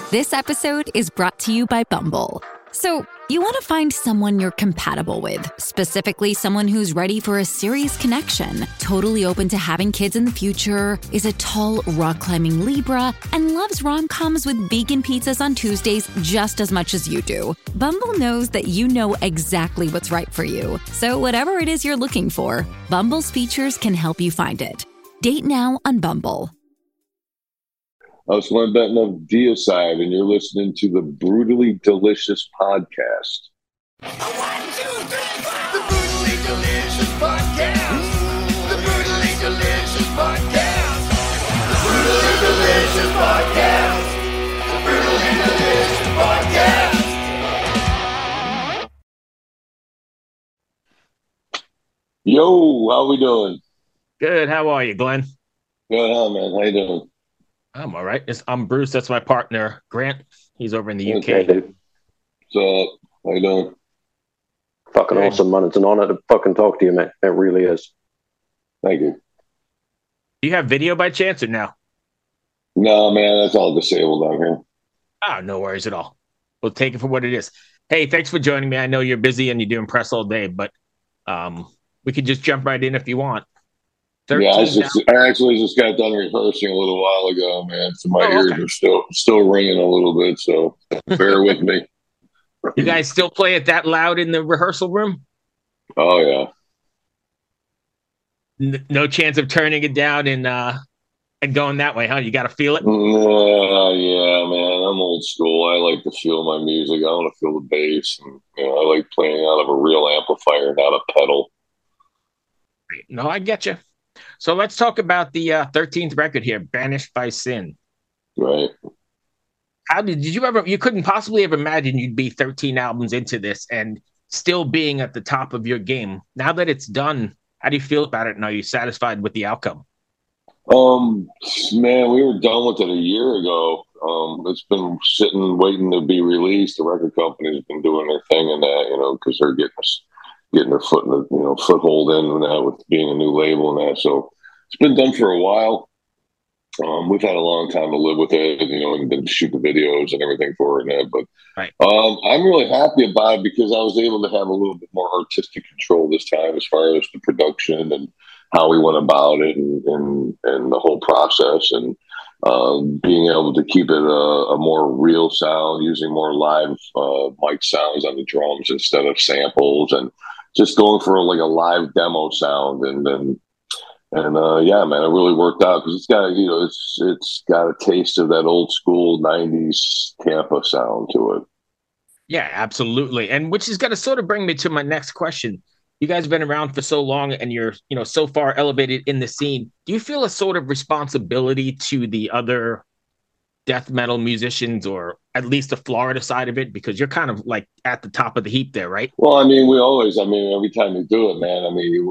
This episode is brought to you by Bumble. So, you want to find someone you're compatible with, specifically someone who's ready for a serious connection, totally open to having kids in the future, is a tall, rock-climbing Libra, and loves rom-coms with vegan pizzas on Tuesdays just as much as you do. Bumble knows that you know exactly what's right for you. So whatever it is you're looking for, Bumble's features can help you find it. Date now on Bumble. I was one betting of Deicide, and you're listening to the Brutally Delicious podcast. 1, 2, 3, 4. The Brutally Delicious podcast. The Brutally Delicious podcast. The Brutally Delicious podcast. The Brutally Delicious podcast. Yo, how we doing? Good. How are you, Glenn? Good, huh, man? How you doing? I'm all right. I'm Bruce. That's my partner, Grant. He's over in the UK. Okay, dude. So, how you doing? Fucking awesome, man. It's an honor to fucking talk to you, man. It really is. Thank you. Do you have video by chance or no? No, man, that's all disabled down here. Oh, no worries at all. We'll take it for what it is. Hey, thanks for joining me. I know you're busy and you're doing press all day, but we could just jump right in if you want. Yeah, I actually just got done rehearsing a little while ago, man. So my ears are still ringing a little bit, so bear with me. You guys still play it that loud in the rehearsal room? Oh yeah. No chance of turning it down and going that way, huh? You got to feel it. Yeah, man. I'm old school. I like to feel my music. I want to feel the bass, and I like playing out of a real amplifier, not a pedal. No, I get you. So let's talk about the 13th record here, Banished by Sin. Right. How did you ever? You couldn't possibly have imagined you'd be 13 albums into this and still being at the top of your game. Now that it's done, how do you feel about it? And are you satisfied with the outcome? Man, we were done with it a year ago. It's been sitting, waiting to be released. The record company's been doing their thing in that, because they're getting their foot in the, foothold in that with being a new label and that. So it's been done for a while. We've had a long time to live with it, and been shoot the videos and everything for it and that. But right. I'm really happy about it because I was able to have a little bit more artistic control this time as far as the production and how we went about it and the whole process, and being able to keep it a more real sound, using more live mic sounds on the drums instead of samples, and just going for like a live demo sound. Yeah, man, it really worked out because it's got it's got a taste of that old school 90s Tampa sound to it. Yeah, absolutely. And which is going to sort of bring me to my next question. You guys have been around for so long and you're, so far elevated in the scene. Do you feel a sort of responsibility to the other death metal musicians, or at least the Florida side of it? Because you're kind of like at the top of the heap there, right? Well, every time you do it, man, you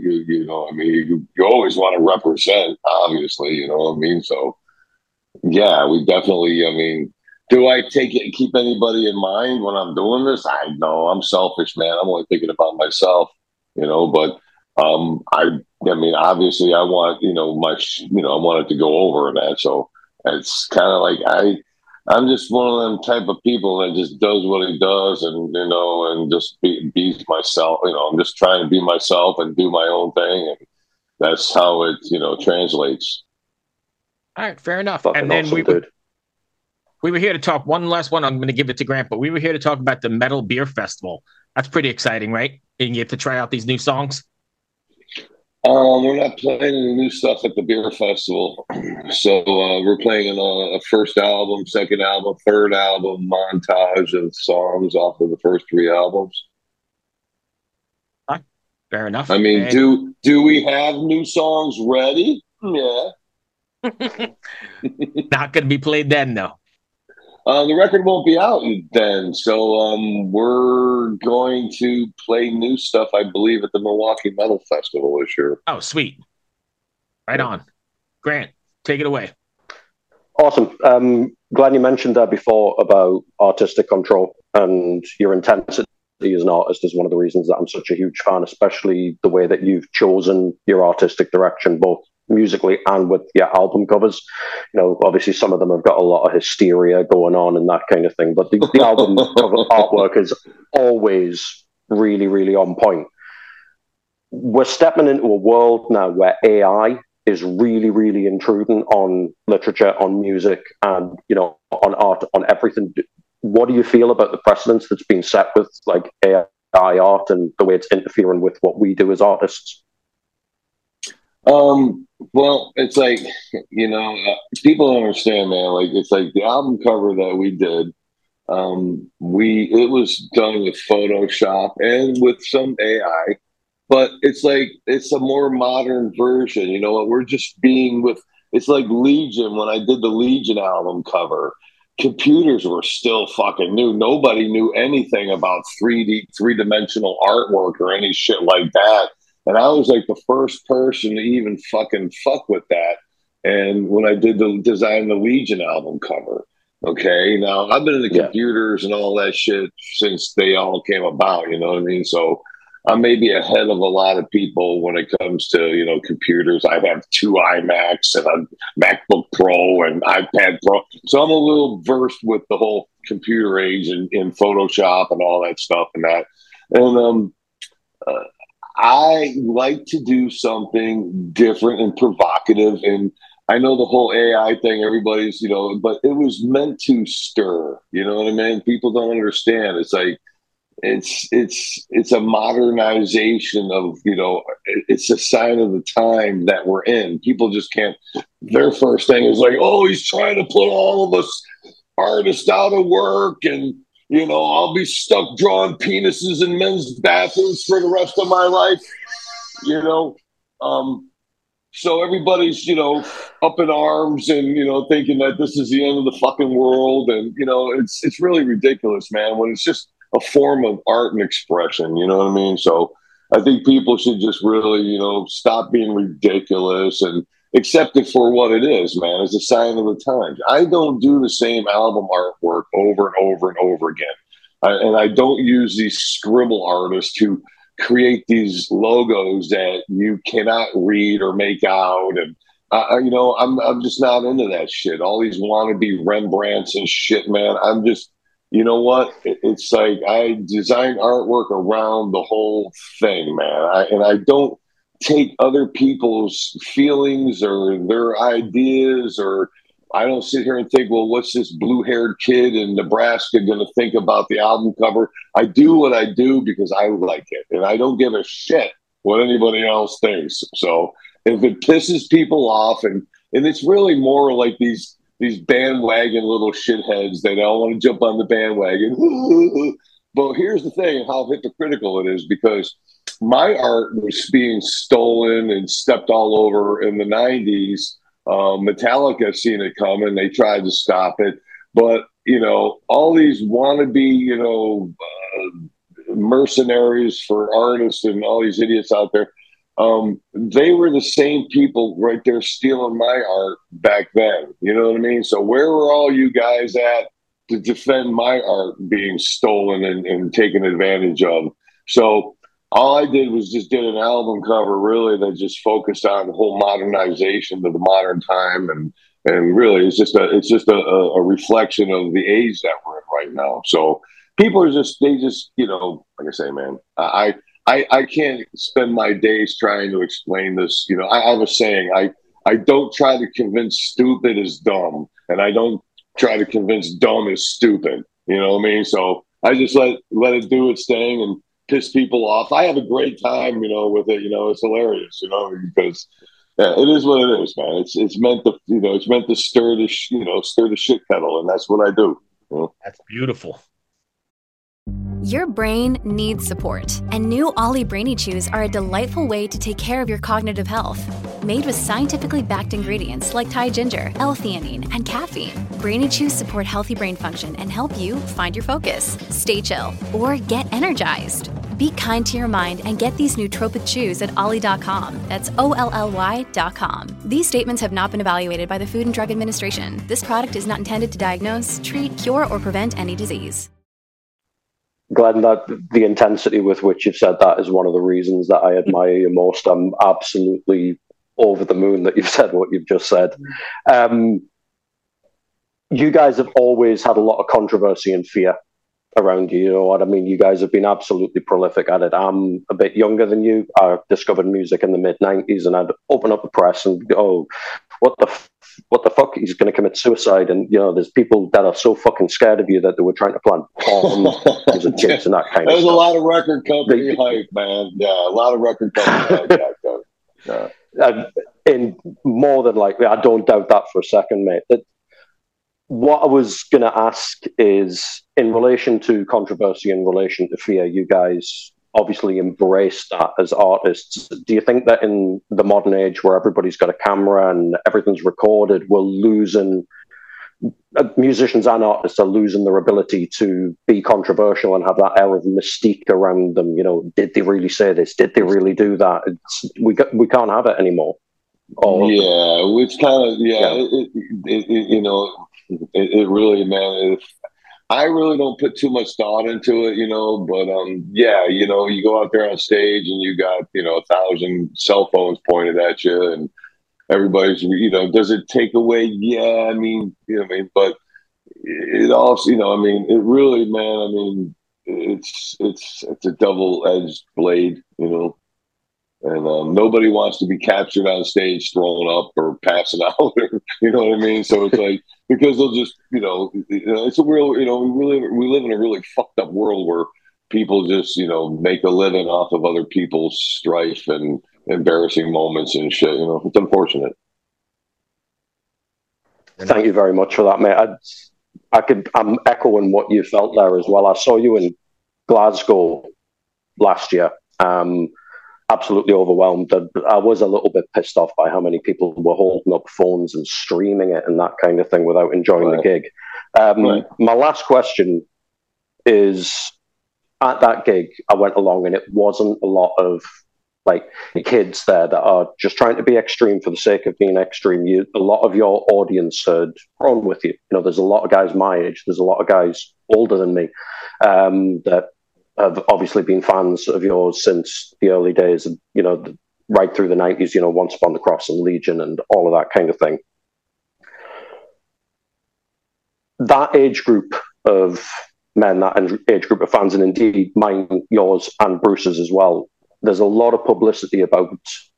always want to represent, obviously, you know what I mean? So, yeah, we definitely, do I keep anybody in mind when I'm doing this? I know I'm selfish, man. I'm only thinking about myself, but obviously I want, I want it to go over and that. So it's kind of like I'm just one of them type of people that just does what he does and just be myself. I'm just trying to be myself and do my own thing. And that's how it, translates. All right, fair enough. Fucking and then awesome, we were here to talk one last one. I'm going to give it to Grant, but we were here to talk about the Metal Beer Festival. That's pretty exciting, right? And you get to try out these new songs. We're not playing any new stuff at the beer festival. So we're playing a first album, second album, third album montage of songs off of the first 3 albums. Fair enough. Do we have new songs ready? Yeah. Not going to be played then, though. The record won't be out then, so we're going to play new stuff, I believe, at the Milwaukee Metal Festival this year. Oh, sweet. Right on. Grant, take it away. Awesome. Glad you mentioned that before about artistic control, and your intensity as an artist is one of the reasons that I'm such a huge fan, especially the way that you've chosen your artistic direction, both musically and with your album covers. You know, obviously some of them have got a lot of hysteria going on and that kind of thing, but the album cover artwork is always really, really on point. We're stepping into a world now where AI is really, really intruding on literature, on music, and, you know, on art, on everything. What do you feel about the precedence that's been set with like AI art and the way it's interfering with what we do as artists? Well, it's like, you know, people don't understand, man. Like, it's like the album cover that we did. It was done with Photoshop and with some AI, but it's like, it's a more modern version. You know what? We're just being with, it's like Legion. When I did the Legion album cover, computers were still fucking new. Nobody knew anything about 3D, 3-dimensional artwork or any shit like that. And I was like the first person to even fucking fuck with that. And when I did design the Legion album cover, okay, now I've been in the computers and all that shit since they all came about, you know what I mean? So I'm maybe ahead of a lot of people when it comes to, you know, computers. I have 2 iMacs and a MacBook Pro and iPad Pro. So I'm a little versed with the whole computer age and in Photoshop and all that stuff and that. And I like to do something different and provocative. And I know the whole AI thing, everybody's, you know, but it was meant to stir, you know what I mean? People don't understand. It's like, it's a modernization of, you know, it's a sign of the time that we're in. People just can't, their first thing is like, oh, he's trying to put all of us artists out of work, and, you know, I'll be stuck drawing penises in men's bathrooms for the rest of my life, you know. So everybody's, you know, up in arms and, you know, thinking that this is the end of the fucking world. And, you know, it's really ridiculous, man, when it's just a form of art and expression, you know what I mean? So I think people should just really, you know, stop being ridiculous and accept it for what it is, man. It's a sign of the times. I don't do the same album artwork over and over and over again. And I don't use these scribble artists to create these logos that you cannot read or make out. And, you know, I'm just not into that shit. All these wannabe Rembrandts and shit, man. I'm just, you know what? It's like I design artwork around the whole thing, man. And I don't take other people's feelings or their ideas, or I don't sit here and think, well, what's this blue-haired kid in Nebraska going to think about the album cover? I do what I do because I like it, and I don't give a shit what anybody else thinks. So if it pisses people off, and it's really more like these bandwagon little shitheads, they all want to jump on the bandwagon. But here's the thing, how hypocritical it is, because my art was being stolen and stepped all over in the 90s. Metallica seen it coming. They tried to stop it. But, you know, all these wannabe, you know, mercenaries for artists and all these idiots out there, they were the same people right there stealing my art back then. You know what I mean? So where were all you guys at to defend my art being stolen and taken advantage of? So all I did was just did an album cover, really, that just focused on the whole modernization of the modern time, and really, it's just a reflection of the age that we're in right now. So people are just, you know, like I say, man, I can't spend my days trying to explain this. You know, I was saying, I don't try to convince stupid as dumb, and I don't try to convince dumb as stupid. You know what I mean? So I just let it do its thing and piss people off. I have a great time, you know, with it. You know, it's hilarious, you know, because it is what it is, man. It's meant to, you know, it's meant to stir the shit kettle, and that's what I do. You know? That's beautiful. Your brain needs support, and new Ollie Brainy Chews are a delightful way to take care of your cognitive health. Made with scientifically backed ingredients like Thai ginger, L-theanine, and caffeine, Brainy Chews support healthy brain function and help you find your focus, stay chill, or get energized. Be kind to your mind and get these nootropic chews at ollie.com. That's OLLY.com. These statements have not been evaluated by the Food and Drug Administration. This product is not intended to diagnose, treat, cure, or prevent any disease. Glenn, that the intensity with which you've said that is one of the reasons that I admire you most. I'm absolutely over the moon that you've said what you've just said. You guys have always had a lot of controversy and fear around you. You know what I mean? You guys have been absolutely prolific at it. I'm a bit younger than you. I discovered music in the mid-90s, and I'd open up the press and go, what the fuck? He's going to commit suicide. And, you know, there's people that are so fucking scared of you that they were trying to plant bombs and kids and that kind of stuff. There's a lot of record company hype, man. Yeah, a lot of record company hype back then. Yeah. And more than likely, I don't doubt that for a second, mate. What I was going to ask is, in relation to controversy, in relation to fear, you guys obviously embrace that as artists. Do you think that in the modern age where everybody's got a camera and everything's recorded, we're losing, musicians and artists are losing their ability to be controversial and have that air of mystique around them? You know, did they really say this? Did they really do that? We can't have it anymore. Which kind of, you know, it really, man, I really don't put too much thought into it, you know, but you know, you go out there on stage and you got, you know, 1,000 cell phones pointed at you and everybody's, you know, does it take away? Yeah, I mean, you know what I mean, but it also, you know, I mean, it really, man, I mean, it's a double-edged blade, you know. And nobody wants to be captured on stage, thrown up or passing out. You know what I mean? So it's like, because they'll just, you know, it's a real, you know, we live in a really fucked up world where people just, you know, make a living off of other people's strife and embarrassing moments and shit. You know, it's unfortunate. Thank you very much for that, mate. I'm echoing what you felt there as well. I saw you in Glasgow last year. Absolutely overwhelmed. I was a little bit pissed off by how many people were holding up phones and streaming it and that kind of thing without enjoying the gig. My last question is, at that gig, I went along and it wasn't a lot of like kids there that are just trying to be extreme for the sake of being extreme. A lot of your audience had grown with you. You know, there's a lot of guys my age. There's a lot of guys older than me that have obviously been fans of yours since the early days, you know, right through the 90s, you know, Once Upon the Cross and Legion and all of that kind of thing. That age group of men, that age group of fans, and indeed mine, yours, and Bruce's as well, there's a lot of publicity about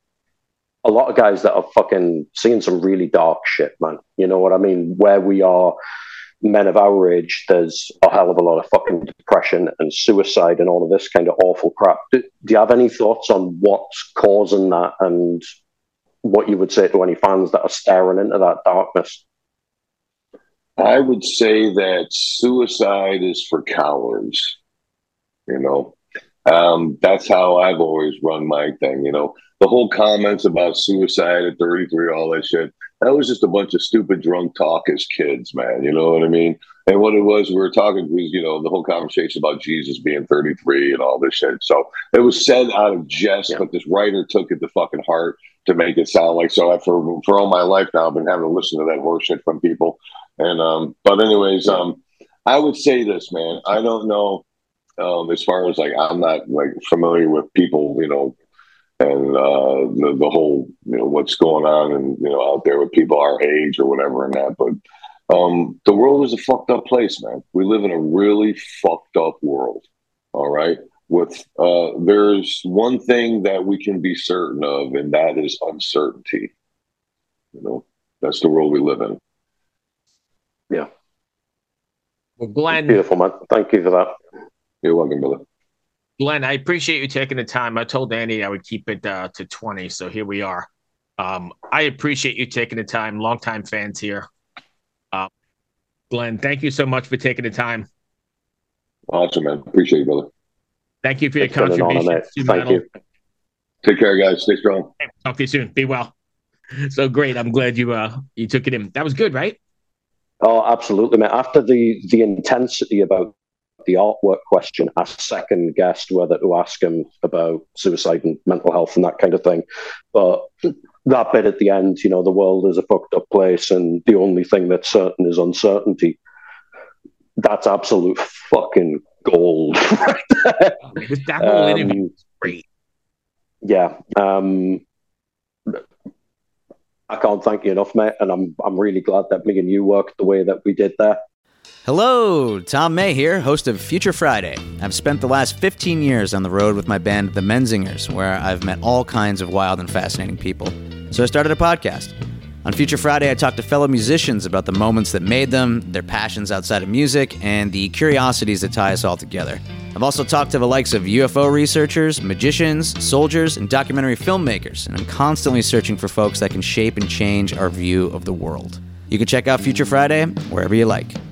a lot of guys that are fucking seeing some really dark shit, man. You know what I mean? Where we are, men of our age, there's a hell of a lot of fucking depression and suicide and all of this kind of awful crap. Do you have any thoughts on what's causing that and what you would say to any fans that are staring into that darkness? I would say that suicide is for cowards, you know. That's how I've always run my thing, you know. The whole comments about suicide at 33, all that shit, that was just a bunch of stupid drunk talk as kids, man. You know what I mean? And what it was, we were talking was, you know, the whole conversation about Jesus being 33 and all this shit. So it was said out of jest, but this writer took it to fucking heart to make it sound like so. For all my life now, I've been having to listen to that horse shit from people. And but anyways, I would say this, man. I don't know as far as like I'm not like familiar with people, you know, and the whole, you know, what's going on and, you know, out there with people our age or whatever and that. But the world is a fucked up place, man. We live in a really fucked up world. All right. With there's one thing that we can be certain of, and that is uncertainty. You know, that's the world we live in. Yeah. Well, Glenn, beautiful, man. Thank you for that. You're welcome, brother. Glenn, I appreciate you taking the time. I told Andy I would keep it to 20, so here we are. I appreciate you taking the time. Longtime fans here. Glenn, thank you so much for taking the time. Awesome, man. Appreciate you, brother. Thank you for your contribution. Thank you. Take care, guys. Stay strong. Talk to you soon. Be well. So great. I'm glad you took it in. That was good, right? Oh, absolutely, man. After the intensity about the artwork question, I second guessed whether to ask him about suicide and mental health and that kind of thing. But that bit at the end, you know, the world is a fucked up place and the only thing that's certain is uncertainty. That's absolute fucking gold right there. That whole interview was great. Yeah. I can't thank you enough, mate, and I'm really glad that me and you worked the way that we did there. Hello, Tom May here, host of Future Friday. I've spent the last 15 years on the road with my band, The Menzingers, where I've met all kinds of wild and fascinating people. So I started a podcast. On Future Friday, I talk to fellow musicians about the moments that made them, their passions outside of music, and the curiosities that tie us all together. I've also talked to the likes of UFO researchers, magicians, soldiers, and documentary filmmakers, and I'm constantly searching for folks that can shape and change our view of the world. You can check out Future Friday wherever you like.